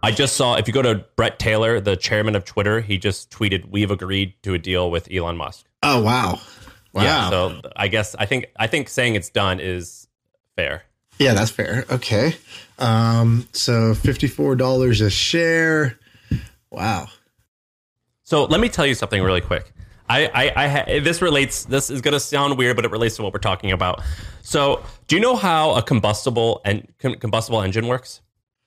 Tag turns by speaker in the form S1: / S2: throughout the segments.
S1: I just saw, if you go to Brett Taylor, the chairman of Twitter, he just tweeted, "We've agreed to a deal with Elon Musk."
S2: Oh, wow.
S1: Yeah, so I think saying it's done is fair.
S2: Yeah, that's fair. Okay. So $54 a share. Wow.
S1: So let me tell you something really quick. This is going to sound weird, but it relates to what we're talking about. So do you know how a combustible engine works?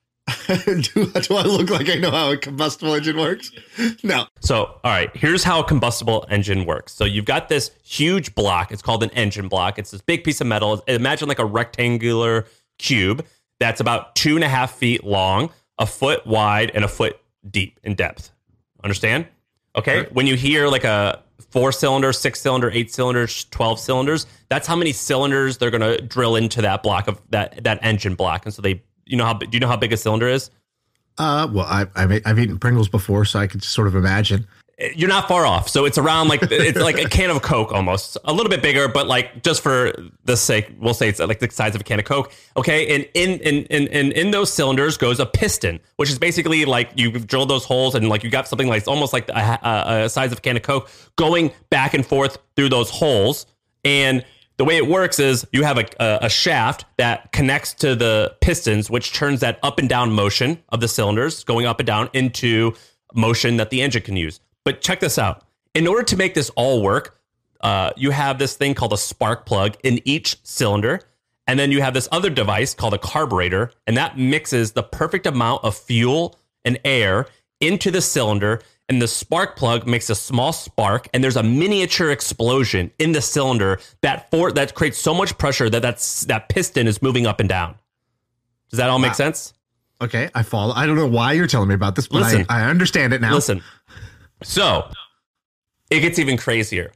S2: do I look like I know how a combustible engine works? No.
S1: So, all right, here's how a combustible engine works. So you've got this huge block. It's called an engine block. It's this big piece of metal. Imagine like a rectangular cube that's about 2.5 feet long, a foot wide, and a foot deep in depth. Understand? Okay. Right. When you hear like a 4-cylinder, 6-cylinder, 8 cylinders, 12 cylinders, that's how many cylinders they're going to drill into that block of that engine block. And so do you know how big a cylinder is?
S2: Well, I've eaten Pringles before, so I could just sort of imagine.
S1: You're not far off. So it's around it's like a can of Coke almost, a little bit bigger, but like just for the sake, we'll say it's like the size of a can of Coke. Okay. And in those cylinders goes a piston, which is basically like you've drilled those holes and like you got something like almost like a size of a can of Coke going back and forth through those holes. And the way it works is you have a shaft that connects to the pistons, which turns that up and down motion of the cylinders going up and down into motion that the engine can use. But check this out. In order to make this all work, you have this thing called a spark plug in each cylinder. And then you have this other device called a carburetor. And that mixes the perfect amount of fuel and air into the cylinder. And the spark plug makes a small spark. And there's a miniature explosion in the cylinder that creates so much pressure that piston is moving up and down. Does that all make sense?
S2: Okay, I follow. I don't know why you're telling me about this, but I understand it now.
S1: Listen. So it gets even crazier.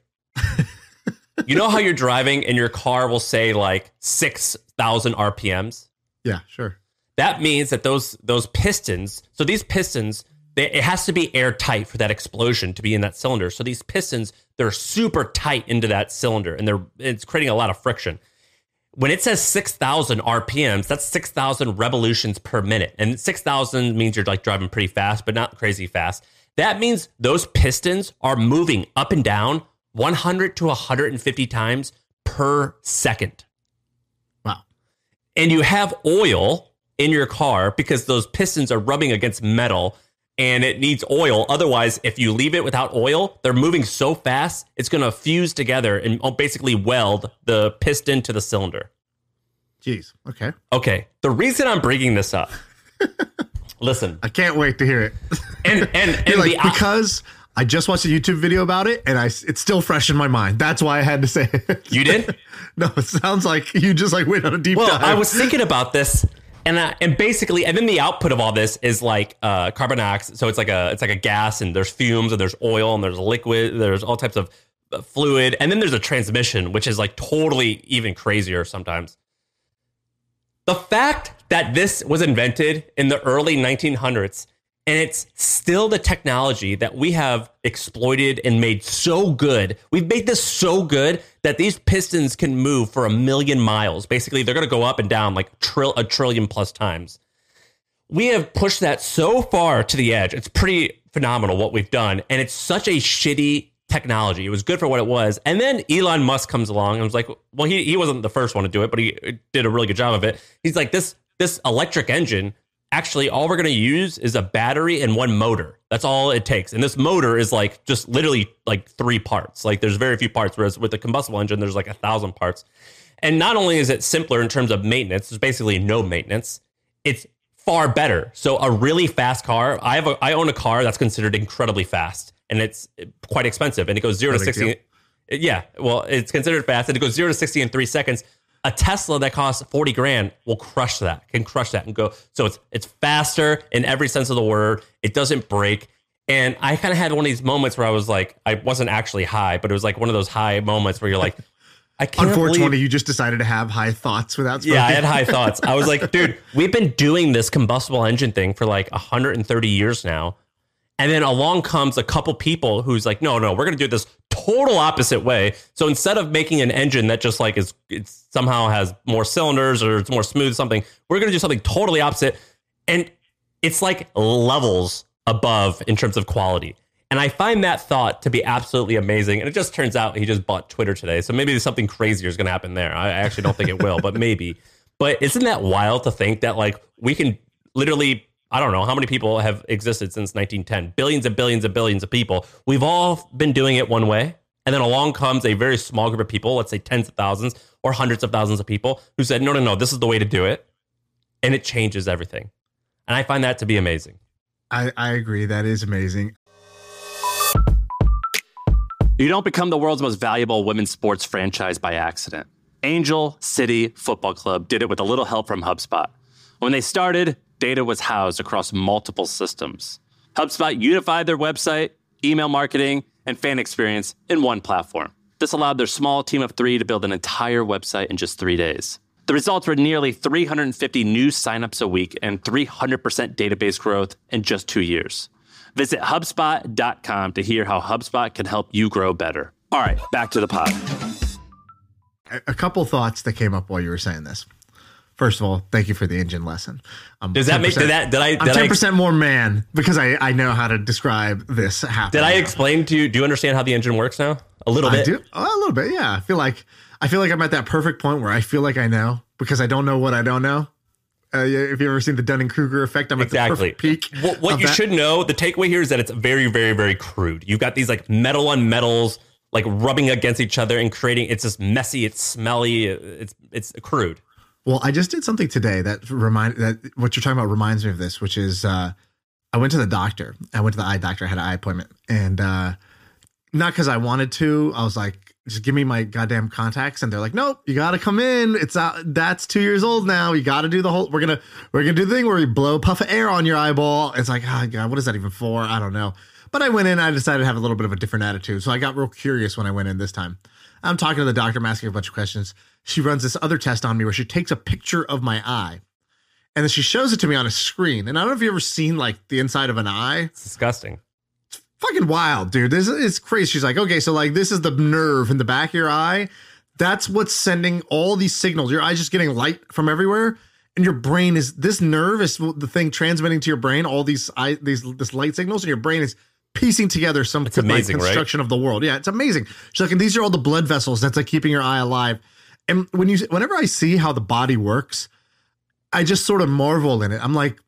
S1: You know how you're driving and your car will say like 6,000 RPMs?
S2: Yeah, sure.
S1: That means that those pistons, so these pistons, it has to be airtight for that explosion to be in that cylinder. So these pistons, they're super tight into that cylinder and it's creating a lot of friction. When it says 6,000 RPMs, that's 6,000 revolutions per minute. And 6,000 means you're like driving pretty fast, but not crazy fast. That means those pistons are moving up and down 100 to 150 times per second.
S2: Wow.
S1: And you have oil in your car because those pistons are rubbing against metal and it needs oil. Otherwise, if you leave it without oil, they're moving so fast, it's going to fuse together and basically weld the piston to the cylinder.
S2: Jeez. Okay.
S1: Okay. The reason I'm bringing this up, listen,
S2: I can't wait to hear it.
S1: And
S2: like, because I just watched a YouTube video about it and it's still fresh in my mind. That's why I had to say it.
S1: You did?
S2: No, it sounds like you just like went on a deep dive.
S1: Well, I was thinking about this and basically, and then the output of all this is like carbon dioxide. So it's like a gas and there's fumes and there's oil and there's liquid. There's all types of fluid. And then there's a transmission, which is like totally even crazier sometimes. The fact that this was invented in the early 1900s and it's still the technology that we have exploited and made so good. We've made this so good that these pistons can move for 1,000,000 miles. Basically, they're going to go up and down like a trillion plus times. We have pushed that so far to the edge. It's pretty phenomenal what we've done. And it's such a shitty technology. It was good for what it was. And then Elon Musk comes along and was like, well, he wasn't the first one to do it, but he did a really good job of it. He's like, this electric engine, actually, all we're going to use is a battery and one motor. That's all it takes. And this motor is like just literally like 3 parts. Like there's very few parts, whereas with the combustible engine, there's like 1,000 parts. And not only is it simpler in terms of maintenance, there's basically no maintenance. It's far better. So a really fast car, I own a car that's considered incredibly fast and it's quite expensive and it goes 0 to 60. Yeah, well, it's considered fast and it goes 0 to 60 in 3 seconds. A Tesla that costs 40 grand will can crush that and go. So it's faster in every sense of the word. It doesn't break. And I kind of had one of these moments where I was like, I wasn't actually high, but it was like one of those high moments where you're like, I can't
S2: Unfortunately, you just decided to have high thoughts without smoking.
S1: Yeah, I had high thoughts. I was like, dude, we've been doing this combustible engine thing for like 130 years now. And then along comes a couple people who's like, no, we're going to do this total opposite way. So instead of making an engine that just like it somehow has more cylinders or it's more smooth something, we're going to do something totally opposite. And it's like levels above in terms of quality. And I find that thought to be absolutely amazing. And it just turns out he just bought Twitter today. So maybe something crazier is going to happen there. I actually don't think it will, but maybe. But isn't that wild to think that like we can literally, I don't know how many people have existed since 1910, billions and billions and billions of people. We've all been doing it one way. And then along comes a very small group of people, let's say tens of thousands or hundreds of thousands of people who said, no, this is the way to do it. And it changes everything. And I find that to be amazing.
S2: I agree. That is amazing.
S1: You don't become the world's most valuable women's sports franchise by accident. Angel City Football Club did it with a little help from HubSpot. When they started, data was housed across multiple systems. HubSpot unified their website, email marketing, and fan experience in one platform. This allowed their small team of 3 to build an entire website in just 3 days. The results were nearly 350 new signups a week and 300% database growth in just 2 years. Visit HubSpot.com to hear how HubSpot can help you grow better. All right, back to the pod.
S2: A couple thoughts that came up while you were saying this. First of all, thank you for the engine lesson.
S1: Does that make that?
S2: I'm 10% more man because I know how to describe this happening.
S1: Did I explain to you? Do you understand how the engine works now? A little bit.
S2: A little bit. Yeah. I feel like I'm at that perfect point where I feel like I know because I don't know what I don't know. If you've ever seen the Dunning-Kruger effect, I'm at the perfect peak.
S1: What you should know, the takeaway here is that it's very, very, very crude. You've got these like metal on metals like rubbing against each other and creating. It's just messy. It's smelly. It's crude.
S2: Well, I just did something today that what you're talking about reminds me of this, which is I went to the doctor. I went to the eye doctor. I had an eye appointment, and not because I wanted to. I was like, just give me my goddamn contacts, and they're like, nope, you got to come in. It's that's 2 years old now. You got to do the whole. We're gonna do the thing where we blow a puff of air on your eyeball. It's like, oh god, what is that even for? I don't know. But I went in. I decided to have a little bit of a different attitude, so I got real curious when I went in this time. I'm talking to the doctor, I'm asking a bunch of questions. She runs this other test on me where she takes a picture of my eye and then she shows it to me on a screen. And I don't know if you've ever seen like the inside of an eye.
S1: It's disgusting.
S2: It's fucking wild, dude. This is crazy. She's like, okay, so like this is the nerve in the back of your eye. That's what's sending all these signals. Your eye's just getting light from everywhere. And your brain this nerve is the thing transmitting to your brain all this light signals, and your brain is piecing together some
S1: amazing,
S2: construction
S1: right?
S2: of the world. Yeah, it's amazing. She's like, and these are all the blood vessels that's like keeping your eye alive. And whenever I see how the body works, I just sort of marvel in it. I'm like,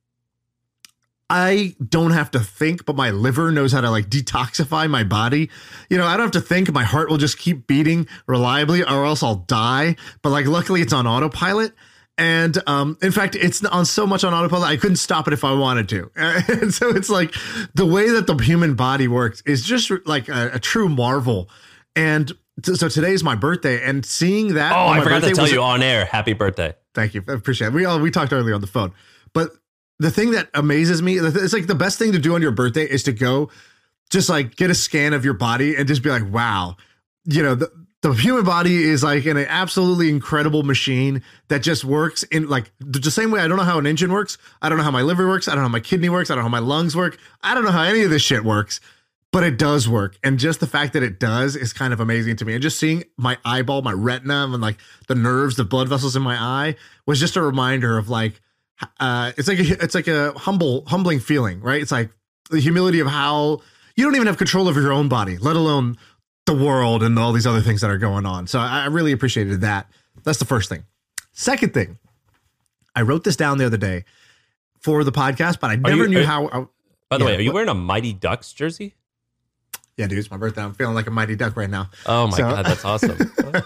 S2: I don't have to think, but my liver knows how to like detoxify my body. You know, I don't have to think. My heart will just keep beating reliably or else I'll die. But like, luckily it's on autopilot. And in fact, it's on so much on autopilot, I couldn't stop it if I wanted to. And so it's like the way that the human body works is just like a true marvel. And so today's my birthday, and seeing that.
S1: Oh, I forgot to tell you on air. Happy birthday.
S2: Thank you. I appreciate it. We talked earlier on the phone. But the thing that amazes me, it's like the best thing to do on your birthday is to go just like get a scan of your body and just be like, wow, you know, the human body is like an absolutely incredible machine that just works in like the same way. I don't know how an engine works. I don't know how my liver works. I don't know how my kidney works. I don't know how my lungs work. I don't know how any of this shit works, but it does work. And just the fact that it does is kind of amazing to me. And just seeing my eyeball, my retina, and like the nerves, the blood vessels in my eye was just a reminder of like, it's like a humbling feeling, right? It's like the humility of how you don't even have control over your own body, let alone the world and all these other things that are going on. So I really appreciated that. That's the first thing. Second thing, I wrote this down the other day for the podcast, but I never knew how.
S1: By the way, are you wearing a Mighty Ducks jersey?
S2: Yeah, dude, it's my birthday. I'm feeling like a Mighty Duck right now.
S1: Oh my God, that's awesome.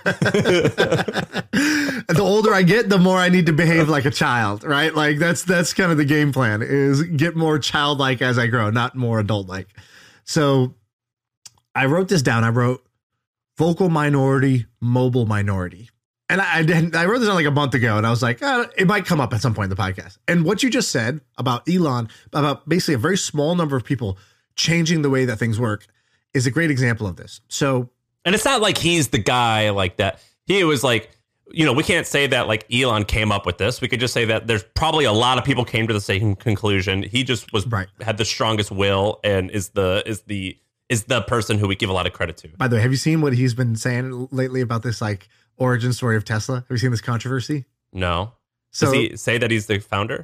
S2: The older I get, the more I need to behave like a child, right? Like that's kind of the game plan, is get more childlike as I grow, not more adult-like. So I wrote this down. I wrote vocal minority, mobile minority. And I wrote this down like a month ago, and I was like, it might come up at some point in the podcast. And what you just said about Elon, about basically a very small number of people changing the way that things work, is a great example of this. So,
S1: and it's not like he's the guy like that. He was like, you know, we can't say that like Elon came up with this. We could just say that there's probably a lot of people came to the same conclusion. He just was had the strongest will and is the person who we give a lot of credit to.
S2: By the way, have you seen what he's been saying lately about this like origin story of Tesla? Have you seen this controversy?
S1: No.
S2: So,
S1: does he say that he's the founder?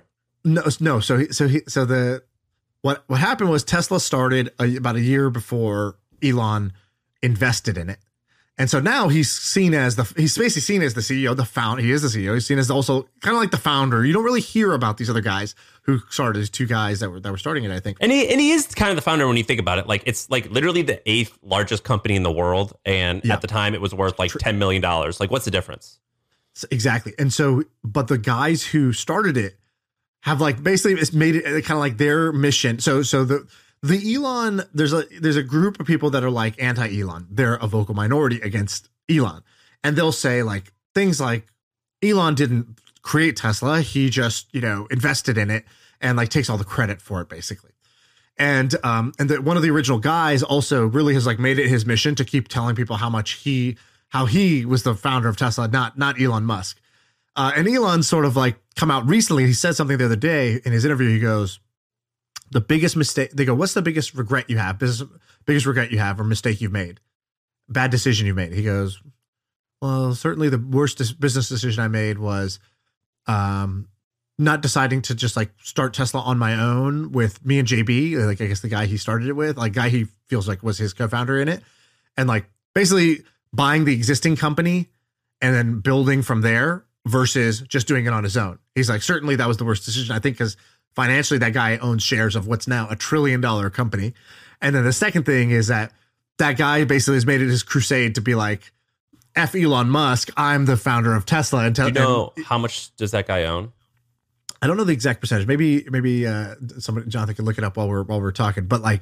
S2: No. What happened was Tesla started about a year before Elon invested in it. And so now he's basically seen as the CEO, the founder. He is the CEO. He's seen as also kind of like the founder. You don't really hear about these other guys who started, these two guys that were starting it, I think.
S1: And he is kind of the founder when you think about it. Like, it's like literally the 8th largest company in the world. And at the time it was worth like $10 million. Like, what's the difference?
S2: Exactly. And so, but the guys who started it have like basically it's made it kind of like their mission. So the Elon, there's a group of people that are like anti-Elon. They're a vocal minority against Elon. And they'll say like things like Elon didn't create Tesla. He just, invested in it and like takes all the credit for it basically. And that one of the original guys also really has like made it his mission to keep telling people how he was the founder of Tesla, not Elon Musk. And Elon sort of like come out recently. He said something the other day in his interview. He goes, the biggest mistake, they go, what's the biggest regret you have? Biggest regret you have or mistake you've made? Bad decision you made. He goes, well, certainly the worst business decision I made was not deciding to just like start Tesla on my own with me and JB, like I guess the guy he started it with, like guy he feels like was his co-founder in it. And like basically buying the existing company and then building from there versus just doing it on his own. He's like, certainly that was the worst decision, I think, because financially that guy owns shares of what's now $1 trillion company. And then the second thing is that guy basically has made it his crusade to be like, F Elon Musk, I'm the founder of Tesla. And
S1: how much does that guy own?
S2: I don't know the exact percentage. Maybe somebody, Jonathan, can look it up while we're talking. But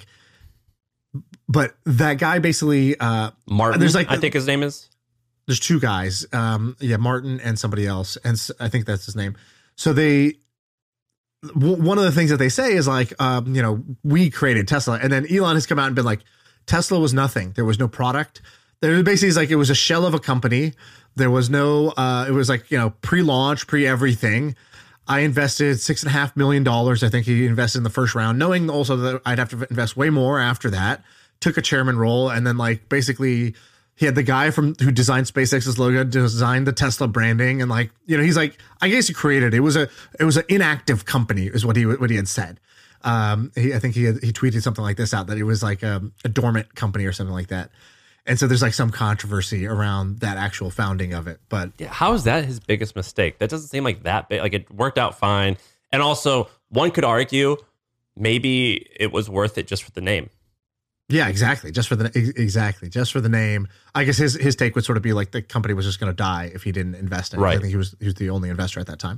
S2: that guy basically
S1: Martin. There's I think his name is.
S2: There's two guys, Martin and somebody else, and I think that's his name. So one of the things that they say is like, we created Tesla, and then Elon has come out and been like, Tesla was nothing. There was no product. There basically is like it was a shell of a company. There was no. It was like pre-launch, pre-everything. I invested $6.5 million. I think he invested in the first round, knowing also that I'd have to invest way more after that. Took a chairman role, and then like basically he had the guy who designed SpaceX's logo, designed the Tesla branding, and like he's like, I guess he created it. It was an inactive company, is what he had said. I think he tweeted something like this out, that it was like a dormant company or something like that. And so there's like some controversy around that actual founding of it. But
S1: yeah, how is that his biggest mistake? That doesn't seem like that big. Like, it worked out fine. And also, one could argue maybe it was worth it just for the name.
S2: Yeah, exactly. Just for the name. I guess his take would sort of be like the company was just going to die if he didn't invest in it. Right. I think he was the only investor at that time.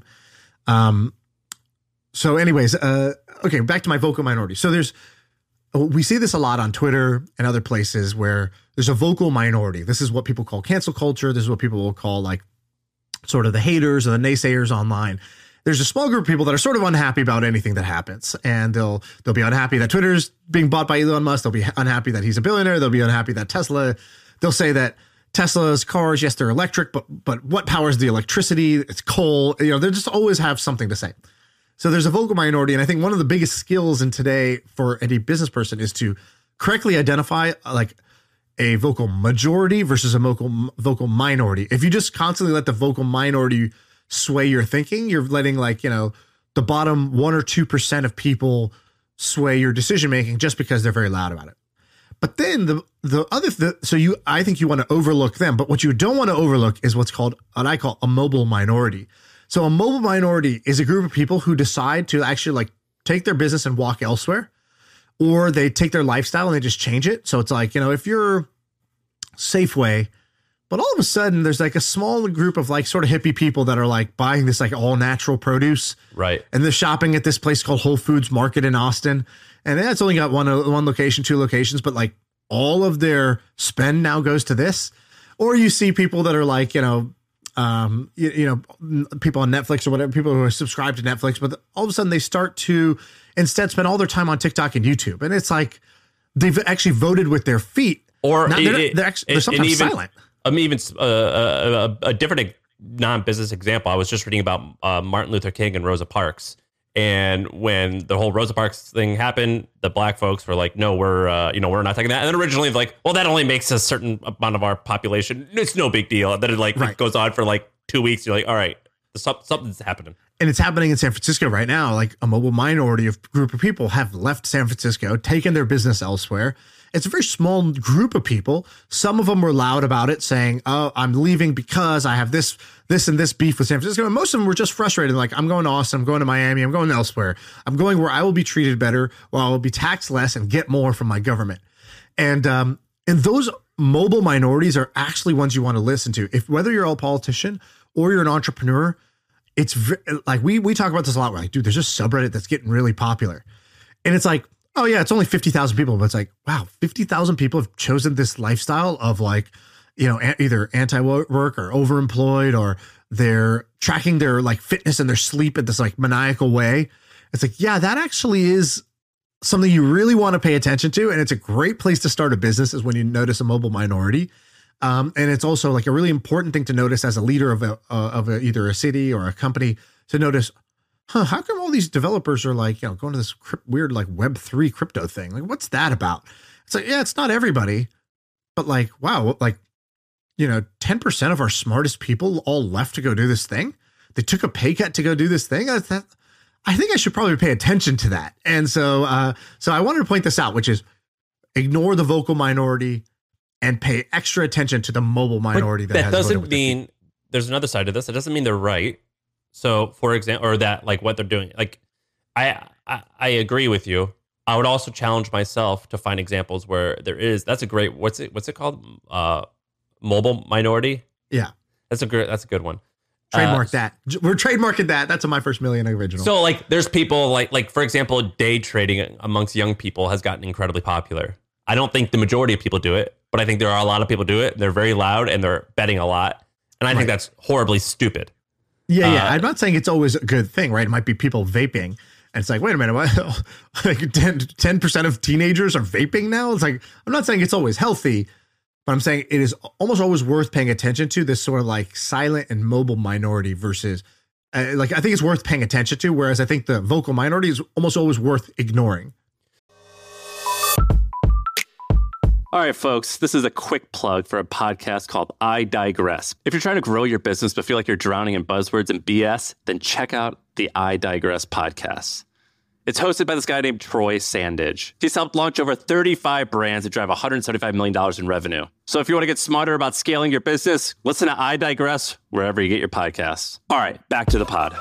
S2: So anyways, okay, back to my vocal minority. So we see this a lot on Twitter and other places where there's a vocal minority. This is what people call cancel culture. This is what people will call like sort of the haters or the naysayers online. There's a small group of people that are sort of unhappy about anything that happens, and they'll be unhappy that Twitter's being bought by Elon Musk. They'll be unhappy that he's a billionaire. They'll be unhappy that they'll say that Tesla's cars, yes, they're electric, but what powers the electricity? It's coal. They just always have something to say. So there's a vocal minority, and I think one of the biggest skills in today for any business person is to correctly identify like a vocal majority versus a vocal minority. If you just constantly let the vocal minority sway your thinking, you're letting the bottom 1 or 2% of people sway your decision making just because they're very loud about it. But then I think you want to overlook them, but what you don't want to overlook is what I call a mobile minority. So a mobile minority is a group of people who decide to actually like take their business and walk elsewhere, or they take their lifestyle and they just change it. So it's like, if you're Safeway, but all of a sudden there's like a small group of like sort of hippie people that are like buying this like all natural produce.
S1: Right.
S2: And they're shopping at this place called Whole Foods Market in Austin. And it's only got one location, 2 locations, but like all of their spend now goes to this. Or you see people that are like, people on Netflix or whatever, people who are subscribed to Netflix, but all of a sudden they start to instead spend all their time on TikTok and YouTube. And it's like they've actually voted with their feet.
S1: Or
S2: they're sometimes silent.
S1: Even a different non-business example. I was just reading about Martin Luther King and Rosa Parks. And when the whole Rosa Parks thing happened, the black folks were like, no, we're not taking that. And then originally like, well, that only makes a certain amount of our population. It's no big deal. And then it goes on for like 2 weeks. You're like, all right, Something's happening.
S2: And it's happening in San Francisco right now. Like a mobile minority of group of people have left San Francisco, taken their business elsewhere. It's a very small group of people. Some of them were loud about it, saying, "Oh, I'm leaving because I have this and this beef with San Francisco." And most of them were just frustrated. Like, I'm going to Austin, I'm going to Miami, I'm going elsewhere. I'm going where I will be treated better, where I will be taxed less and get more from my government. And those mobile minorities are actually ones you want to listen to. If whether you're a politician or you're an entrepreneur, it's like we talk about this a lot. We're like, dude, there's a subreddit that's getting really popular. And it's like, oh yeah, it's only 50,000 people, but it's like, wow, 50,000 people have chosen this lifestyle of like, you know, either anti-work or overemployed, or they're tracking their like fitness and their sleep in this like maniacal way. It's like, yeah, that actually is something you really want to pay attention to. And it's a great place to start a business is when you notice a mobile minority. And it's also like a really important thing to notice as a leader of either a city or a company, to notice, how come all these developers are like, you know, going to this weird like Web3 crypto thing? Like, what's that about? It's like, yeah, it's not everybody, but like, wow, like, you know, 10% of our smartest people all left to go do this thing. They took a pay cut to go do this thing. I think I should probably pay attention to that. And so I wanted to point this out, which is ignore the vocal minority and pay extra attention to the mobile minority.
S1: That doesn't mean there's another side to this. It doesn't mean they're right. So, for example, or that like what they're doing, like I agree with you. I would also challenge myself to find examples where there is. That's a great. What's it called? Mobile minority.
S2: Yeah,
S1: that's a good one.
S2: Trademark that. We're trademarking that. That's a My First Million original.
S1: So like, there's people like for example, day trading amongst young people has gotten incredibly popular. I don't think the majority of people do it, but I think there are a lot of people do it. They're very loud and they're betting a lot, and I think that's horribly stupid.
S2: Yeah. I'm not saying it's always a good thing, right? It might be people vaping. And it's like, wait a minute, what? Like 10% of teenagers are vaping now? It's like, I'm not saying it's always healthy, but I'm saying it is almost always worth paying attention to this sort of like silent and mobile minority versus like, I think it's worth paying attention to. Whereas I think the vocal minority is almost always worth ignoring.
S3: All right, folks, this is a quick plug for a podcast called I Digress. If you're trying to grow your business but feel like you're drowning in buzzwords and BS, then check out the I Digress podcast. It's hosted by this guy named Troy Sandage. He's helped launch over 35 brands that drive $175 million in revenue. So if you want to get smarter about scaling your business, listen to I Digress wherever you get your podcasts. All right, back to the pod.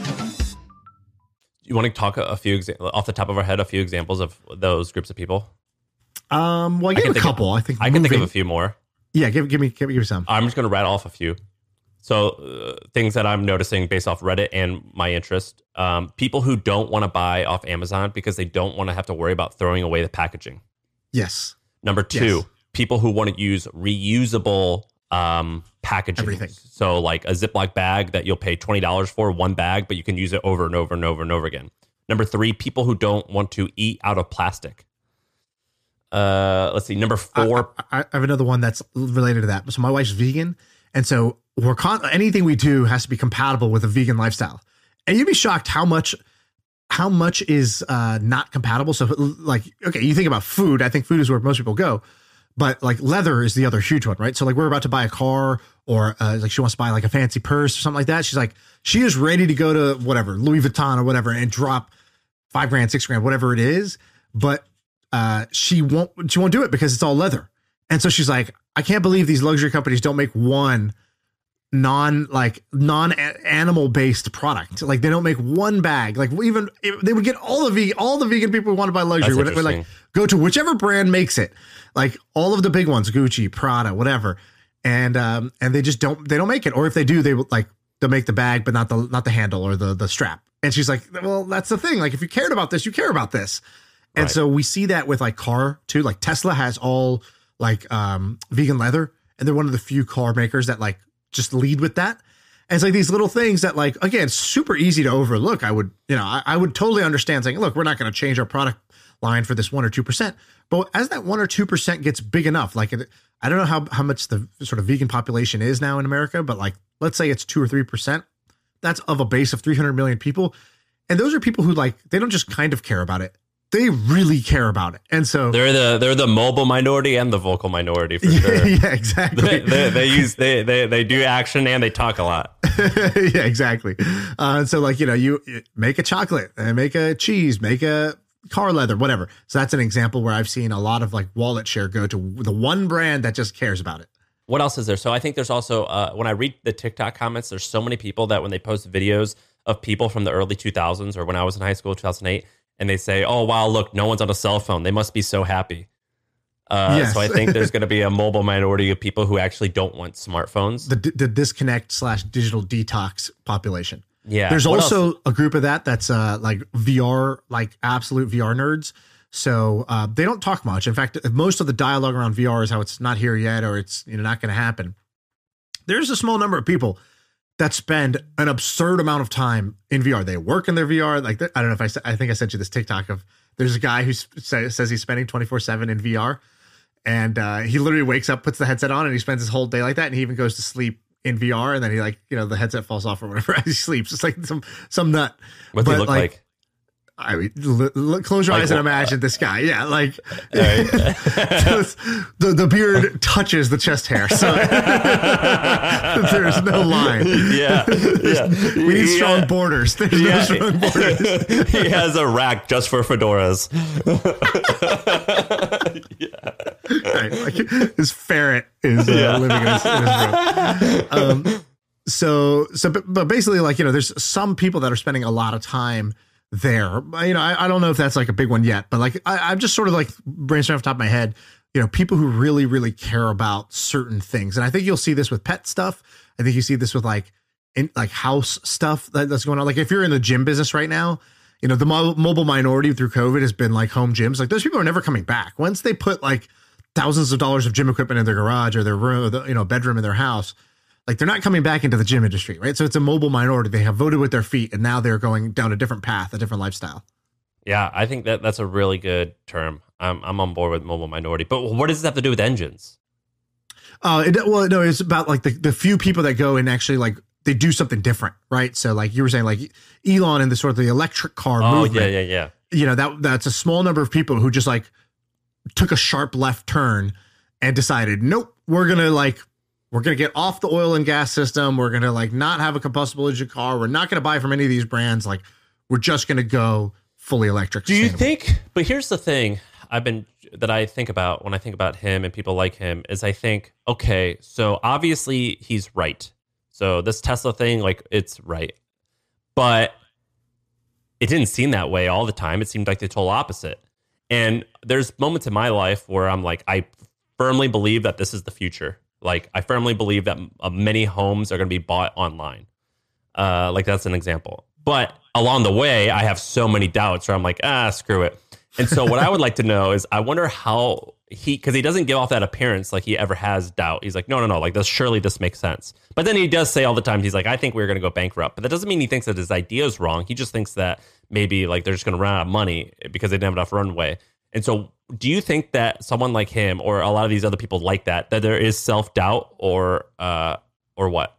S1: You want to talk off the top of our head, a few examples of those groups of people?
S2: Well, I gave a couple. I think
S1: I can think of a few more.
S2: Yeah, give me some.
S1: I'm just going to rattle off a few. So things that I'm noticing based off Reddit and my interest, people who don't want to buy off Amazon because they don't want to have to worry about throwing away the packaging.
S2: Yes.
S1: Number two, people who want to use reusable packaging.
S2: Everything.
S1: So like a Ziploc bag that you'll pay $20 for, one bag, but you can use it over and over and over and over again. Number three, people who don't want to eat out of plastic. Let's see. Number four.
S2: I have another one that's related to that. So my wife's vegan. And so anything we do has to be compatible with a vegan lifestyle. And you'd be shocked how much is not compatible. So like, okay, you think about food. I think food is where most people go, but like leather is the other huge one, right? So like we're about to buy a car, or like she wants to buy like a fancy purse or something like that. She's like, she is ready to go to whatever, Louis Vuitton or whatever, and drop $5,000, $6,000, whatever it is. But she won't do it because it's all leather. And so she's like, I can't believe these luxury companies don't make one non-animal based product. Like they don't make one bag. Like even they would get all the vegan people who want to buy luxury would like go to whichever brand makes it. Like all of the big ones, Gucci, Prada, whatever. And they just don't make it. Or if they do, they'll make the bag, but not the handle or the strap. And she's like, well, that's the thing. Like if you cared about this, you care about this. And so we see that with like car too. Like Tesla has all like vegan leather, and they're one of the few car makers that like just lead with that. And it's like these little things that like, again, super easy to overlook. I would totally understand saying, look, we're not going to change our product line for this 1 or 2%. But as that 1 or 2% gets big enough, like I don't know how much the sort of vegan population is now in America, but like, let's say it's 2 or 3%. That's of a base of 300 million people. And those are people who like, they don't just kind of care about it. they really care about it. And so
S1: they're the mobile minority and the vocal minority for sure.
S2: Yeah, exactly.
S1: They do action and they talk a lot.
S2: Yeah, exactly. So like, you make a chocolate and make a cheese, make a car leather, whatever. So that's an example where I've seen a lot of like wallet share go to the one brand that just cares about it.
S1: What else is there? So I think there's also, when I read the TikTok comments, there's so many people that when they post videos of people from the early 2000s or when I was in high school, 2008, and they say, oh, wow, look, no one's on a cell phone. They must be so happy. Yes. So I think there's going to be a mobile minority of people who actually don't want smartphones.
S2: The disconnect/digital detox population.
S1: Yeah.
S2: There's also a group of that's like VR, like absolute VR nerds. So they don't talk much. In fact, most of the dialogue around VR is how it's not here yet or it's not going to happen. There's a small number of people that spend an absurd amount of time in VR. They work in their VR. Like, I don't know if I think I sent you this TikTok of there's a guy who says he's spending 24/7 in VR. And he literally wakes up, puts the headset on, and he spends his whole day like that. And he even goes to sleep in VR. And then he the headset falls off or whatever as he sleeps. It's like some nut.
S1: What's he look like?
S2: I mean, close your eyes and imagine this guy. Yeah, like the beard touches the chest hair, so there's no line.
S1: Yeah.
S2: We need strong borders. There's no strong borders.
S1: He has a rack just for fedoras.
S2: Right, like his ferret is living in his room. But basically, like there's some people that are spending a lot of time there. I don't know if that's like a big one yet, but like I'm just sort of like brainstorming off the top of my head, people who really, really care about certain things. And I think you'll see this with pet stuff. I think you see this with like house stuff that's going on. Like if you're in the gym business right now, the mobile minority through COVID has been like home gyms. Like those people are never coming back. Once they put like thousands of dollars of gym equipment in their garage or their room, or bedroom in their house, like they're not coming back into the gym industry, right? So it's a mobile minority. They have voted with their feet and now they're going down a different path, a different lifestyle.
S1: Yeah, I think that's a really good term. I'm on board with mobile minority. But what does this have to do with engines?
S2: It's about like the few people that go and actually like they do something different, right? So like you were saying, like Elon and the sort of the electric car movement.
S1: Yeah.
S2: That's a small number of people who just like took a sharp left turn and decided, nope, we're gonna get off the oil and gas system. We're gonna like not have a combustible engine car. We're not gonna buy from any of these brands. Like we're just gonna go fully electric.
S1: Do you think? But here's the thing I think about when I think about him and people like him is I think, okay, so obviously he's right. So this Tesla thing, like it's right, but it didn't seem that way all the time. It seemed like the total opposite. And there's moments in my life where I'm like, I firmly believe that this is the future. Like, I firmly believe that many homes are going to be bought online. Like, that's an example. But along the way, I have so many doubts where I'm like, screw it. And so what I would like to know is I wonder how because he doesn't give off that appearance like he ever has doubt. He's like, no, like this makes sense. But then he does say all the time, he's like, I think we're going to go bankrupt. But that doesn't mean he thinks that his idea is wrong. He just thinks that maybe like they're just going to run out of money because they didn't have enough runway. And so do you think that someone like him or a lot of these other people like that there is self-doubt or what?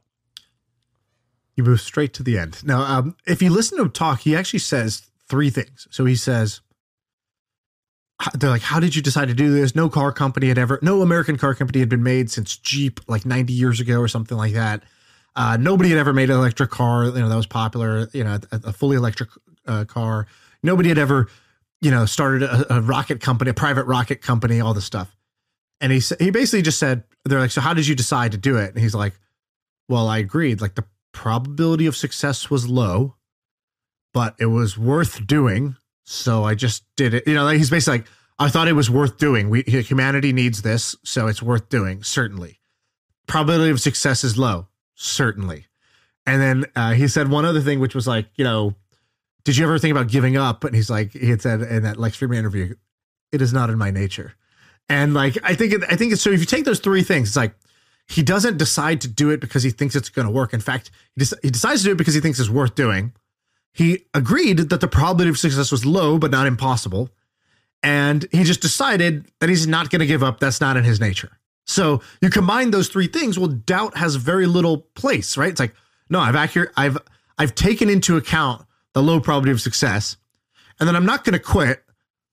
S2: You move straight to the end. Now, if you listen to him talk, he actually says three things. So he says, they're like, how did you decide to do this? No American car company had been made since Jeep like 90 years ago or something like that. Nobody had ever made an electric car, that was popular, a fully electric car. Nobody had ever, started a rocket company, a private rocket company, all this stuff. And he basically just said, they're like, so how did you decide to do it? And he's like, well, I agreed. Like the probability of success was low, but it was worth doing. So I just did it. He's basically like, I thought it was worth doing. Humanity needs this, so it's worth doing. Certainly. Probability of success is low. Certainly. And then he said one other thing, which was like, did you ever think about giving up? And he had said in that Lex Fridman interview, it is not in my nature. And like, I think it's, so if you take those three things, it's like, he doesn't decide to do it because he thinks it's going to work. In fact, he decides to do it because he thinks it's worth doing. He agreed that the probability of success was low, but not impossible. And he just decided that he's not going to give up. That's not in his nature. So you combine those three things. Well, doubt has very little place, right? It's like, no, I've taken into account the low probability of success, and then I'm not going to quit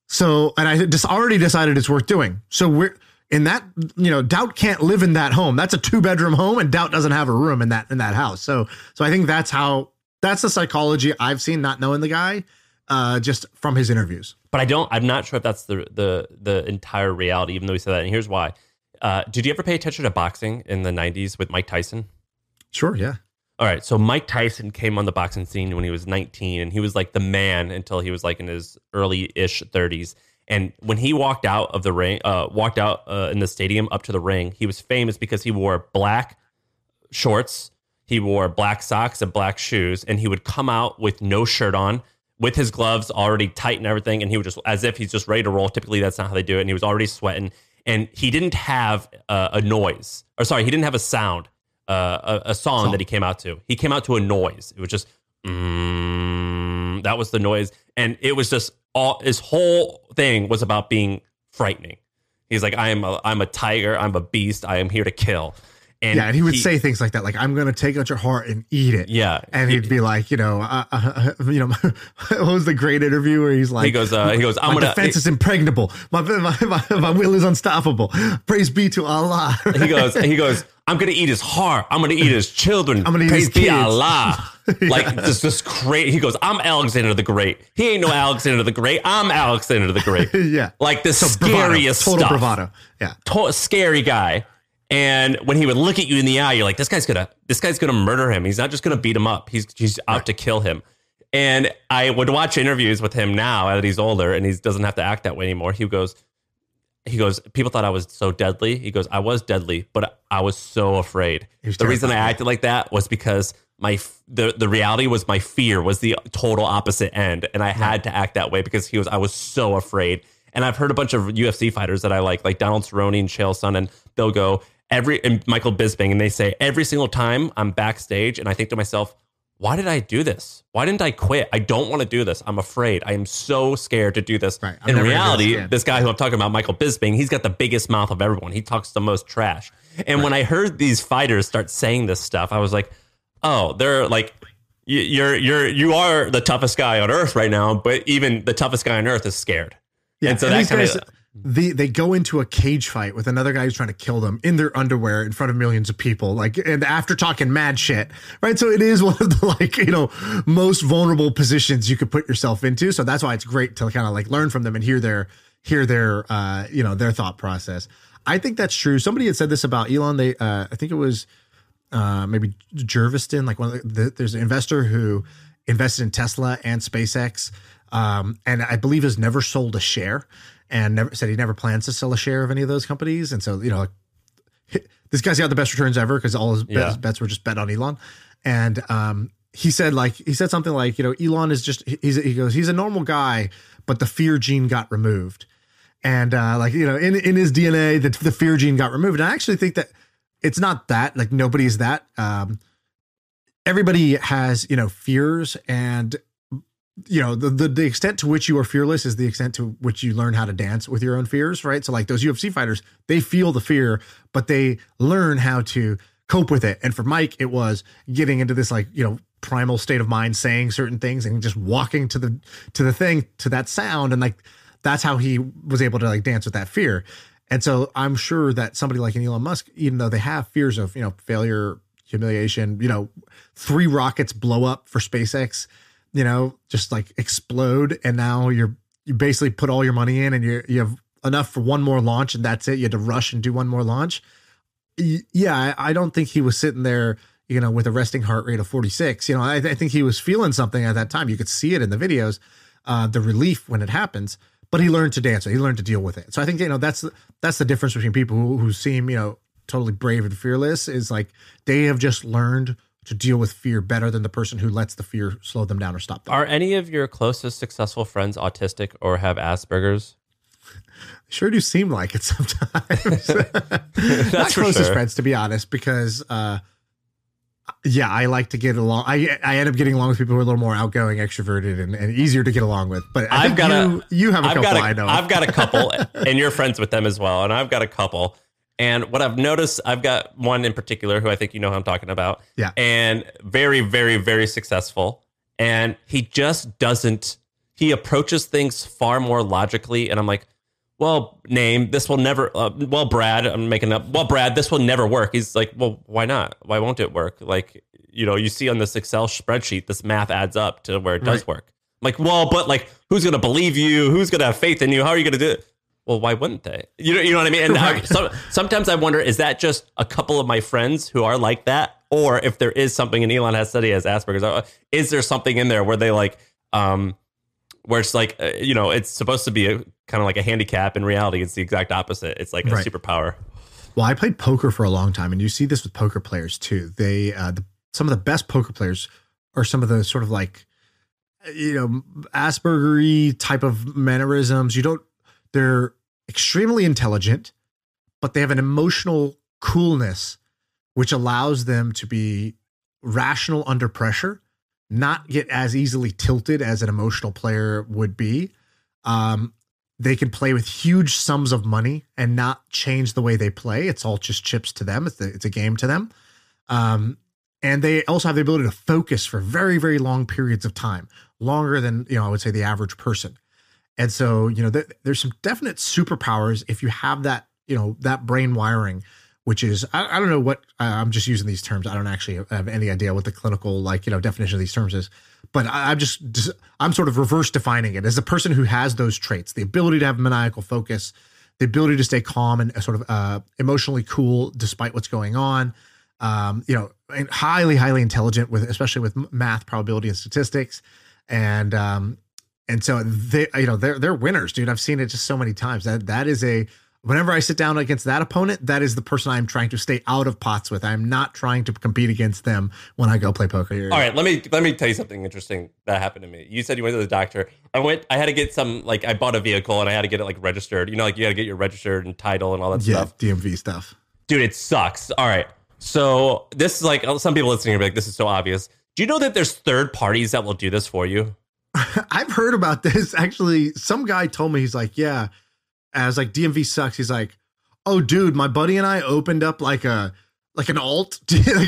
S2: So, and I just already decided it's worth doing. So we're in that, Doubt can't live in that home. That's a 2-bedroom home, and Doubt doesn't have a room in that house. So I think that's the psychology I've seen, not knowing the guy, just from his interviews.
S1: But I'm not sure if that's the entire reality, even though he said that. And here's why. Did you ever pay attention to boxing in the 90s with Mike Tyson?
S2: Sure, yeah.
S1: All right, so Mike Tyson came on the boxing scene when he was 19, and he was like the man until he was like in his early-ish 30s. And when he walked out of the ring, in the stadium up to the ring, he was famous because he wore black shorts, he wore black socks and black shoes, and he would come out with no shirt on, with his gloves already tight and everything, and he would just, as if he's just ready to roll. Typically, that's not how they do it, and he was already sweating. And he didn't have he didn't have a sound, a song that he came out to. He came out to a noise. It was just, that was the noise. And it was just, his whole thing was about being frightening. He's like, I'm a tiger, I'm a beast, I am here to kill. And
S2: he would say things like that, like, I'm going to take out your heart and eat it.
S1: Yeah.
S2: And he'd be like, what was the great interview where he's like,
S1: he goes, my
S2: defense is impregnable. My will is unstoppable. Praise be to Allah.
S1: He goes, I'm going to eat his heart. I'm going to eat his children.
S2: I'm going to eat
S1: Praise
S2: his kids.
S1: be Allah. Like, this great. He goes, I'm Alexander the Great. He ain't no Alexander the Great. I'm Alexander the Great.
S2: Yeah.
S1: Like the scariest
S2: bravado, total
S1: stuff.
S2: bravado. Yeah.
S1: Scary guy. And when he would look at you in the eye, you're like, this guy's gonna murder him. He's not just gonna beat him up. He's out to kill him. And I would watch interviews with him now that he's older and he doesn't have to act that way anymore. He goes, people thought I was so deadly. He goes, I was deadly, but I was so afraid. The reason I acted like that was because the reality was my fear was the total opposite end. And I had to act that way because I was so afraid. And I've heard a bunch of UFC fighters that I like Donald Cerrone and Chael Sonnen, they'll go, and Michael Bisping, and they say every single time I'm backstage and I think to myself, why did I do this? Why didn't I quit? I don't want to do this. I'm afraid. I am so scared to do this.
S2: Right.
S1: In reality, this guy who I'm talking about, Michael Bisping, he's got the biggest mouth of everyone. He talks the most trash. And when I heard these fighters start saying this stuff, I was like, oh, they're like, you are the toughest guy on earth right now, but even the toughest guy on earth is scared.
S2: Yeah,
S1: and so
S2: and
S1: that
S2: these
S1: kind
S2: guys,
S1: of
S2: they go into a cage fight with another guy who's trying to kill them in their underwear in front of millions of people, and after talking mad shit, right? So it is one of the most vulnerable positions you could put yourself into. So that's why it's great to kind of learn from them and hear their their thought process. I think that's true. Somebody had said this about Elon. I think it was maybe Jerviston, there's an investor who invested in Tesla and SpaceX. And I believe has never sold a share and said he never plans to sell a share of any of those companies. And so, this guy's got the best returns ever because all his bets were just bet on Elon. And he said something like, Elon is just, he's a normal guy, but the fear gene got removed. And in his DNA, the fear gene got removed. And I actually think that it's not that, nobody's that. Everybody has, fears, and the extent to which you are fearless is the extent to which you learn how to dance with your own fears, right? So those UFC fighters, they feel the fear, but they learn how to cope with it. And for Mike, it was getting into this primal state of mind, saying certain things and just walking to that sound. And that's how he was able to dance with that fear. And so I'm sure that somebody like an Elon Musk, even though they have fears of, failure, humiliation, 3 rockets blow up for SpaceX, just explode. And now you basically put all your money in and you have enough for one more launch and that's it. You had to rush and do one more launch. Yeah. I don't think he was sitting there, with a resting heart rate of 46. I think he was feeling something at that time. You could see it in the videos, the relief when it happens, but he learned to dance. He learned to deal with it. So I think, that's the difference between people who seem, totally brave and fearless is they have just learned to deal with fear better than the person who lets the fear slow them down or stop them.
S1: Are any of your closest successful friends autistic or have Asperger's?
S2: Sure do seem like it sometimes.
S1: That's
S2: Not
S1: for
S2: closest
S1: sure.
S2: friends, to be honest, because I like to get along. I end up getting along with people who are a little more outgoing, extroverted, and easier to get along with. But I think you have a couple. I know.
S1: I've got a couple, and you're friends with them as well. And I've got a couple. And what I've noticed, I've got one in particular who I think you know who I'm talking about.
S2: Yeah.
S1: And very, very, very successful. And he just doesn't, he approaches things far more logically. And I'm like, well, this will never, Brad, I'm making up. Well, Brad, this will never work. He's like, well, why not? Why won't it work? Like, you see on this Excel spreadsheet, this math adds up to where it does work. I'm like, well, but like, who's going to believe you? Who's going to have faith in you? How are you going to do it? Well, why wouldn't they? You know what I mean? And sometimes I wonder, is that just a couple of my friends who are like that? Or if there is something, and Elon has said he has Asperger's, is there something in there where they like, where it's like, it's supposed to be kind of like a handicap. In reality, it's the exact opposite. It's like a superpower.
S2: Well, I played poker for a long time, and you see this with poker players too. They, some of the best poker players are some of the sort of like, Asperger-y type of mannerisms. They're extremely intelligent, but they have an emotional coolness, which allows them to be rational under pressure, not get as easily tilted as an emotional player would be. They can play with huge sums of money and not change the way they play. It's all just chips to them. It's a game to them. And they also have the ability to focus for very, very long periods of time, longer than, I would say the average person. And so, there's some definite superpowers if you have that, that brain wiring, which is, I don't know what, I'm just using these terms. I don't actually have any idea what the clinical, definition of these terms is, but I'm sort of reverse defining it as a person who has those traits, the ability to have maniacal focus, the ability to stay calm and sort of emotionally cool despite what's going on, and highly, highly intelligent especially with math, probability, and statistics. And so they're winners, dude. I've seen it just so many times. That is whenever I sit down against that opponent, that is the person I'm trying to stay out of pots with. I'm not trying to compete against them when I go play poker here.
S1: All right, let me tell you something interesting that happened to me. You said you went to the doctor. I had to get some, I bought a vehicle and I had to get it registered. You got to get your registered and title and all that stuff.
S2: Yeah, DMV stuff.
S1: Dude, it sucks. All right. So this is some people listening are like, this is so obvious. Do you know that there's third parties that will do this for you?
S2: I've heard about this. Actually, some guy told me, he's like, yeah, as DMV sucks. He's like, oh, dude, my buddy and I opened up an alternative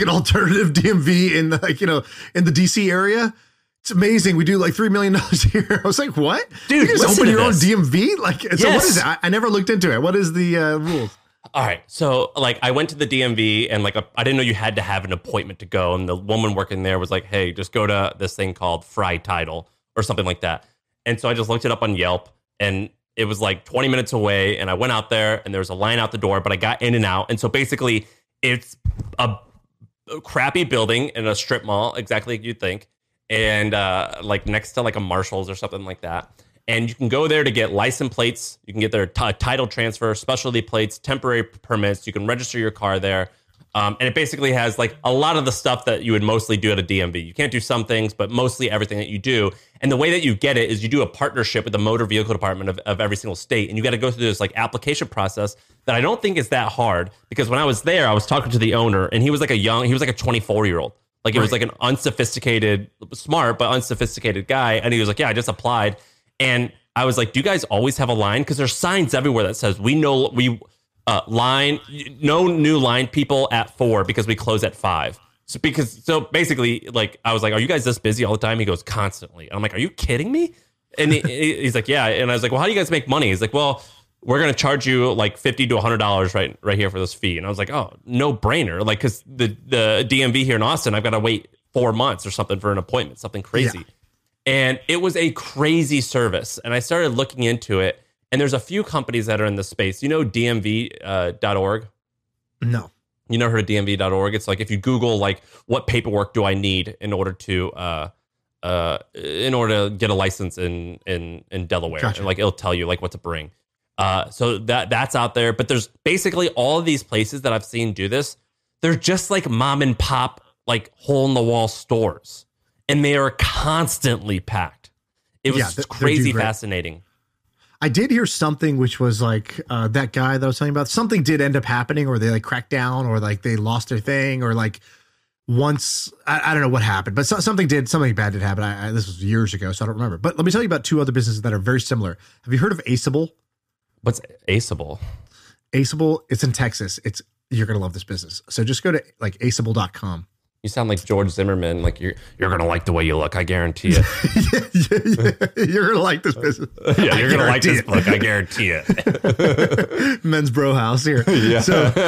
S2: DMV in in the DC area. It's amazing. We do $3 million a year. I was like, what?
S1: Dude,
S2: you just open your own DMV?
S1: Yes.
S2: So what is it? I never looked into it. What is the rules?
S1: All right. So I went to the DMV and I didn't know you had to have an appointment to go. And the woman working there was like, hey, just go to this thing called Fry Title or something like that. And so I just looked it up on Yelp and it was 20 minutes away. And I went out there and there was a line out the door, but I got in and out. And so basically it's a crappy building in a strip mall, exactly like you'd think. And next to a Marshall's or something like that. And you can go there to get license plates. You can get their title transfer, specialty plates, temporary permits. You can register your car there. And it basically has a lot of the stuff that you would mostly do at a DMV. You can't do some things, but mostly everything that you do. And the way that you get it is you do a partnership with the motor vehicle department of every single state. And you got to go through this application process that I don't think is that hard. Because when I was there, I was talking to the owner and he was a 24-year-old. It was an unsophisticated, smart, but unsophisticated guy. And he was like, yeah, I just applied. And I was like, do you guys always have a line? Because there's signs everywhere that says no new line people at 4 because we close at 5. So basically, I was like, are you guys this busy all the time? He goes, constantly. And I'm like, are you kidding me? And he's like, yeah. And I was like, well, how do you guys make money? He's like, well, we're going to charge you $50 to $100 right here for this fee. And I was like, oh, no brainer. Because the DMV here in Austin, I've got to wait 4 months or something for an appointment, something crazy. Yeah. And it was a crazy service. And I started looking into it. And there's a few companies that are in the space. You know DMV.org?
S2: No.
S1: You never heard of DMV.org? It's if you Google, what paperwork do I need in order to get a license in Delaware.
S2: Gotcha.
S1: And it'll tell you what to bring. So that's out there. But there's basically all of these places that I've seen do this. They're just mom and pop, hole in the wall stores. And they are constantly packed. It was crazy fascinating.
S2: I did hear something which was that guy that I was telling you about. Something did end up happening, or they cracked down, or they lost their thing, or once I don't know what happened, but something bad did happen. This was years ago, so I don't remember. But let me tell you about 2 other businesses that are very similar. Have you heard of Aceable?
S1: What's Aceable?
S2: Aceable, it's in Texas. You're gonna love this business. So just go to aceable.com.
S1: You sound like George Zimmerman. Like you're gonna like the way you look. I guarantee it.
S2: You're gonna like this business.
S1: Yeah, you're gonna like this book. I guarantee it.
S2: Men's Bro House here.
S1: Yeah.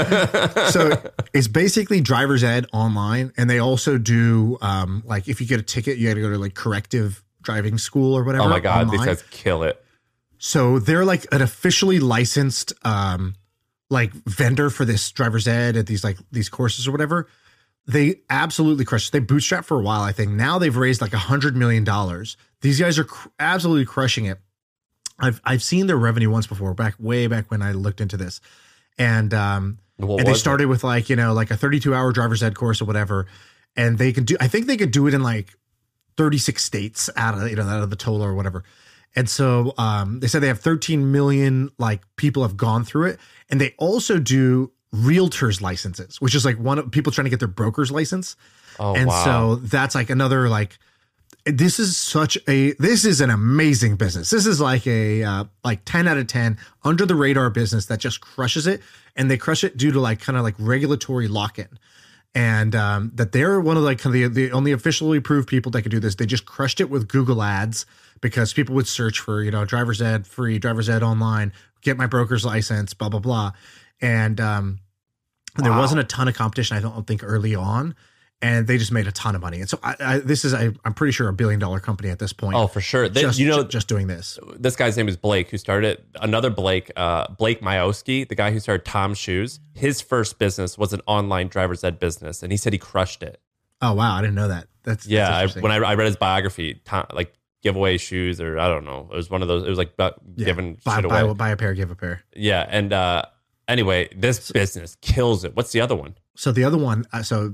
S2: So it's basically driver's ed online, and they also do like if you get a ticket, you got to go to like corrective driving school or whatever.
S1: Oh my God,
S2: online.
S1: these guys kill it.
S2: So they're like an officially licensed like vendor for this driver's ed at these courses or whatever. They absolutely crushed it. They bootstrapped for a while, I think. Now they've raised like $100 million. These guys are absolutely crushing it. I've seen their revenue once before, way back when I looked into this. And they started with like, you know, like a 32-hour driver's ed course or whatever. And I think they could do it in like 36 states out of the total or whatever. And so they said they have 13 million like people have gone through it. And they also do realtors licenses, which is like people trying to get their broker's license.
S1: Oh,
S2: and
S1: wow.
S2: so that's like another like, this is an amazing business. This is like a like 10 out of 10 under the radar business that just crushes it. And they crush it due to like kind of like regulatory lock-in. And that they're one of like kind of the only officially approved people that can do this. They just crushed it with Google ads because people would search for, you know, driver's ed free, driver's ed online, get my broker's license, blah, blah, blah. And there wasn't a ton of competition, I don't think, early on. And they just made a ton of money. And so I'm pretty sure $1 billion company at this point.
S1: Oh, for sure.
S2: Just doing this.
S1: This guy's name is Blake, who started it. Another Blake, Blake Myosky, the guy who started Tom's Shoes. His first business was an online driver's ed business, and he said he crushed it.
S2: Oh wow, I didn't know that. That's
S1: when I read his biography, Tom, like give away shoes, or I don't know. It was one of those. It was like giving shit away.
S2: Buy a pair, give a pair.
S1: Yeah, and anyway, this business kills it. What's the other one?
S2: So the other one,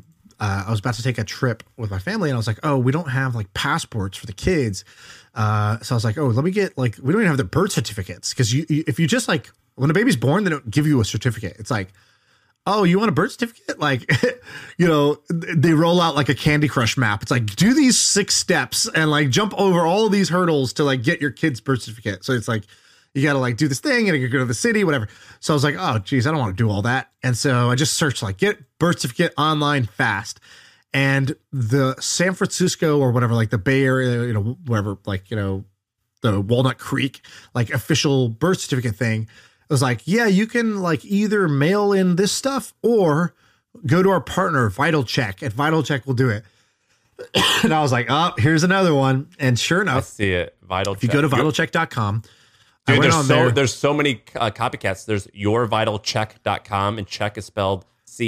S2: I was about to take a trip with my family, and I was like, oh, we don't have like passports for the kids. So I was like, oh, let me get like, we don't even have the birth certificates. Because if you just like, when a baby's born, they don't give you a certificate. It's like, oh, you want a birth certificate? Like, you know, they roll out like a Candy Crush map. It's like, do these 6 steps and like jump over all these hurdles to like get your kid's birth certificate. So it's like, you got to like do this thing and you go to the city, whatever. So I was like, oh, geez, I don't want to do all that. And so I just searched like get birth certificate online fast. And the San Francisco or whatever, like the Bay Area, you know, wherever, like, you know, the Walnut Creek, like official birth certificate thing. It was like, yeah, you can like either mail in this stuff or go to our partner, Vital Check, and Vital Check will do it. And I was like, oh, here's another one. And sure enough,
S1: I see it. Vital Check.
S2: If you go to vitalcheck.com,
S1: dude, there's so many copycats. There's yourvitalcheck.com, and check is spelled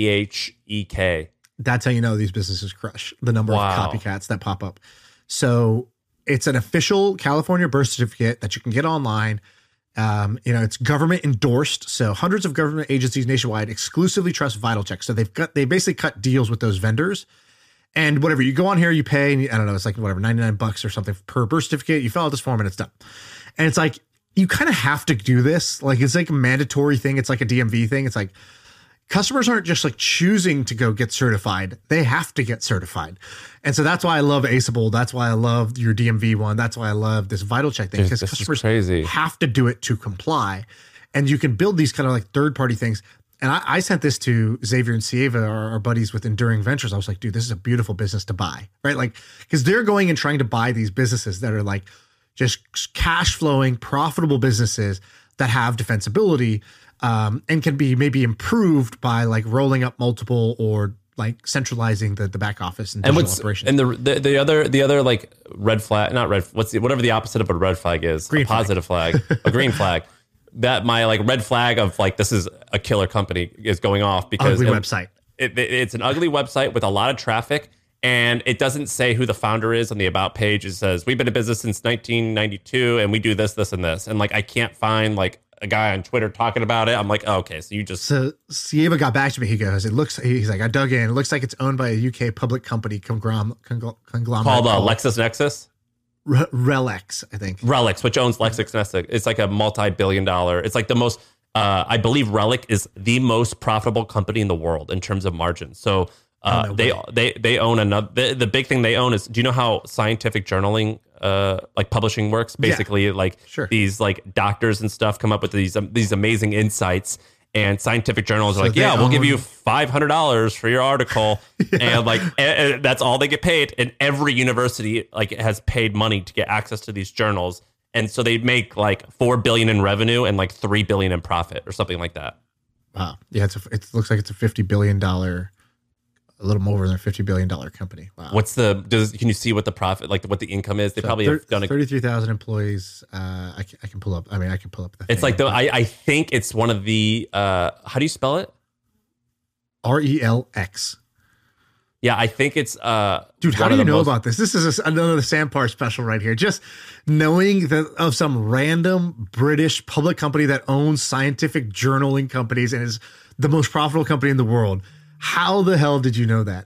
S1: CHEK.
S2: That's how you know these businesses crush the number of copycats that pop up. So it's an official California birth certificate that you can get online. You know, it's government endorsed. So hundreds of government agencies nationwide exclusively trust Vital Check. So they basically cut deals with those vendors. And whatever, you go on here, you pay, and I don't know, it's like whatever, $99 or something per birth certificate. You fill out this form and it's done. And it's like, you kind of have to do this. Like, it's like a mandatory thing. It's like a DMV thing. It's like, customers aren't just like choosing to go get certified. They have to get certified. And so that's why I love Aceable. That's why I love your DMV one. That's why I love this Vital Check thing, because customers have to do it to comply. And you can build these kind of like third-party things. And I sent this to Xavier and Sieva, our buddies with Enduring Ventures. I was like, dude, this is a beautiful business to buy, right? Like, because they're going and trying to buy these businesses that are like just cash flowing, profitable businesses that have defensibility, and can be maybe improved by like rolling up multiple or like centralizing the back office and digital operations.
S1: And the other like red flag, not red, whatever the opposite of a red flag is, green positive flag, a green flag. That my like red flag of like, this is a killer company is going off because
S2: ugly website.
S1: It's an ugly website with a lot of traffic, and it doesn't say who the founder is on the about page. It says we've been in business since 1992 and we do this, this, and this. And like, I can't find like a guy on Twitter talking about it. I'm like, oh, okay, so you just. So
S2: Sieva got back to me. He goes, he's like, I dug in. It looks like it's owned by a UK public company conglomerate
S1: called LexisNexis.
S2: Relix, I think.
S1: Relix, which owns LexisNexis. It's like a multi-billion-dollar. It's like the most. I believe Relic is the most profitable company in the world in terms of margins. So they own another. The big thing they own is. Do you know how scientific journaling, like publishing works? Basically, these like doctors and stuff come up with these amazing insights, And scientific journals are
S2: So
S1: like,
S2: they
S1: yeah, we'll give
S2: own-
S1: you $500 for your article. And like, that's all they get paid. And every university like has paid money to get access to these journals. And so they make like $4 billion in revenue and like $3 billion in profit or something like that.
S2: Wow. Yeah, it looks like it's a $50 billion, a little more than a $50 billion company. Wow.
S1: Can you see what the profit, like what the income is? They probably have done
S2: 33,000 employees. I can pull up. I mean, I can pull up the
S1: It's
S2: thing.
S1: like I think it's one of the, how do you spell it?
S2: RELX.
S1: Yeah, I think it's
S2: Dude, how do you know about this? This is another Sampar special right here. Just knowing that of some random British public company that owns scientific journaling companies and is the most profitable company in the world. How the hell did you know that?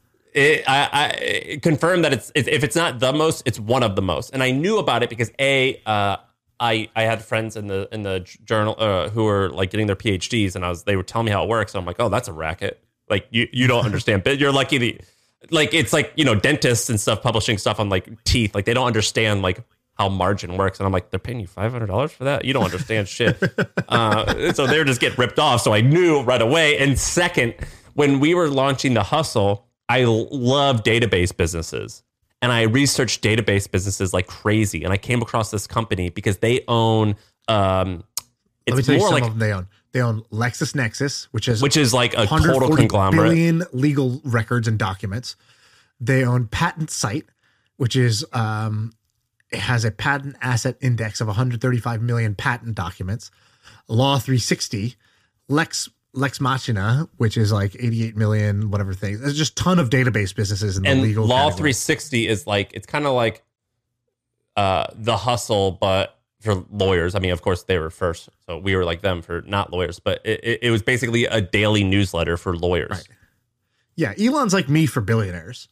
S1: I confirm that it's if it's not the most, it's one of the most. And I knew about it because I had friends in the journal who were like getting their PhDs, and they were telling me how it works. So I'm like, oh, that's a racket. Like you don't understand, but you're lucky like it's like, you know, dentists and stuff publishing stuff on like teeth. Like they don't understand like how margin works. And I'm like, they're paying you $500 for that? You don't understand shit. So they're just getting ripped off. So I knew right away. And second, when we were launching The Hustle, I love database businesses. And I researched database businesses like crazy. And I came across this company because they own,
S2: Let me
S1: it's
S2: tell you
S1: more
S2: some
S1: like,
S2: of them they own. They own LexisNexis, which is
S1: like a total
S2: 140
S1: conglomerate.
S2: billion legal records and documents. They own Patent Site, which is it has a patent asset index of 135 million patent documents. Law 360, Lex Machina, which is like 88 million whatever things. There's just a ton of database businesses in the
S1: And
S2: legal
S1: Law
S2: category.
S1: 360 is like, it's kind of like The Hustle, but for lawyers. I mean, of course, they were first, so we were like them for not lawyers. But it was basically a daily newsletter for lawyers.
S2: Right. Yeah, Elon's like me for billionaires.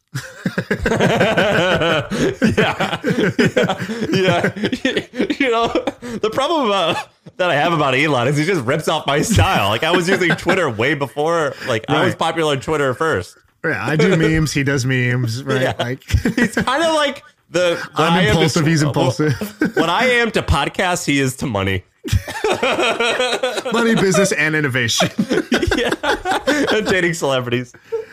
S1: yeah. You know, the problem that I have about Elon is he just rips off my style. Like I was using Twitter way before. Like I was
S2: Right.
S1: popular on Twitter first.
S2: Yeah, I do memes. He does memes. Right?
S1: Yeah.
S2: Like
S1: He's kind of like
S2: I'm impulsive. He's impulsive.
S1: What I am to podcasts, he is to money.
S2: Money, business, and innovation.
S1: Yeah. And dating celebrities.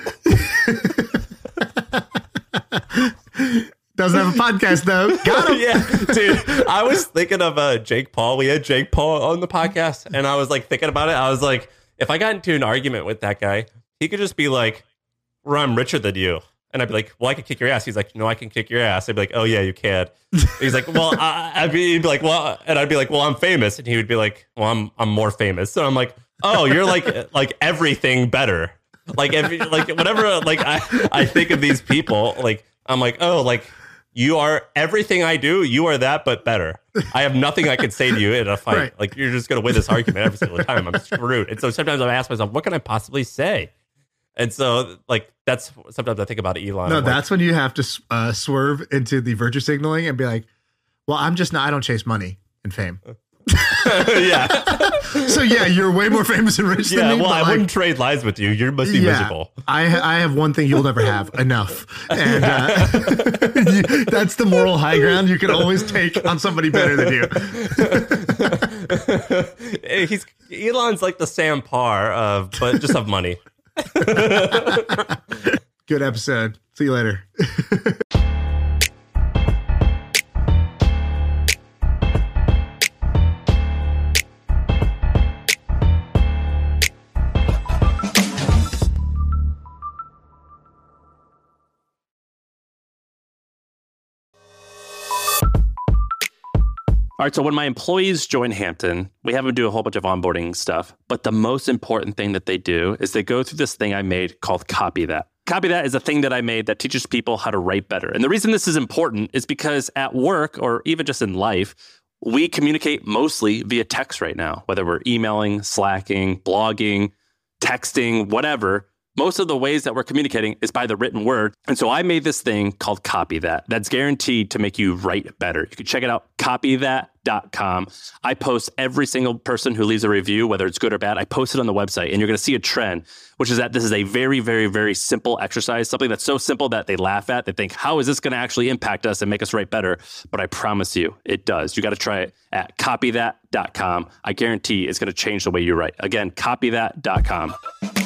S2: Doesn't have a podcast though. Got him.
S1: Yeah, dude. I was thinking of Jake Paul. We had Jake Paul on the podcast, and I was like thinking about it. I was like, if I got into an argument with that guy, he could just be like, "Well, I'm richer than you," and I'd be like, "Well, I can kick your ass." He's like, "No, I can kick your ass." I'd be like, "Oh yeah, you can." He's like, "Well," he'd be like, "Well," and I'd be like, "Well, I'm famous," and he would be like, "Well, I'm more famous." So I'm like, "Oh, you're like everything better." Like whenever like I think of these people, like I'm like, "Oh, like." You are everything I do. You are that, but better. I have nothing I could say to you in a fight.
S2: Right.
S1: Like you're just going to win this argument every single time. I'm screwed. And so sometimes I ask myself, what can I possibly say? And so like that's sometimes I think about Elon.
S2: No,
S1: I'm like,
S2: that's when you have to swerve into the virtue signaling and be like, "Well, I'm just not. I don't chase money and fame."
S1: yeah,
S2: So yeah, you're way more famous and rich
S1: yeah.
S2: than me.
S1: Well,
S2: but
S1: I
S2: like,
S1: wouldn't trade lies with you. You must be miserable.
S2: I have one thing you'll never have, enough, and that's the moral high ground you can always take on somebody better than you.
S1: Elon's like the Sam Parr but just of money.
S2: Good episode. See you later.
S3: All right, so when my employees join Hampton, we have them do a whole bunch of onboarding stuff. But the most important thing that they do is they go through this thing I made called Copy That. Copy That is a thing that I made that teaches people how to write better. And the reason this is important is because at work or even just in life, we communicate mostly via text right now, whether we're emailing, Slacking, blogging, texting, whatever. Most of the ways that we're communicating is by the written word. And so I made this thing called Copy That. That's guaranteed to make you write better. You can check it out, copythat.com. I post every single person who leaves a review, whether it's good or bad. I post it on the website, and you're going to see a trend, which is that this is a very, very, very simple exercise, something that's so simple that they laugh at. They think, how is this going to actually impact us and make us write better? But I promise you, it does. You got to try it at copythat.com. I guarantee it's going to change the way you write. Again, copythat.com.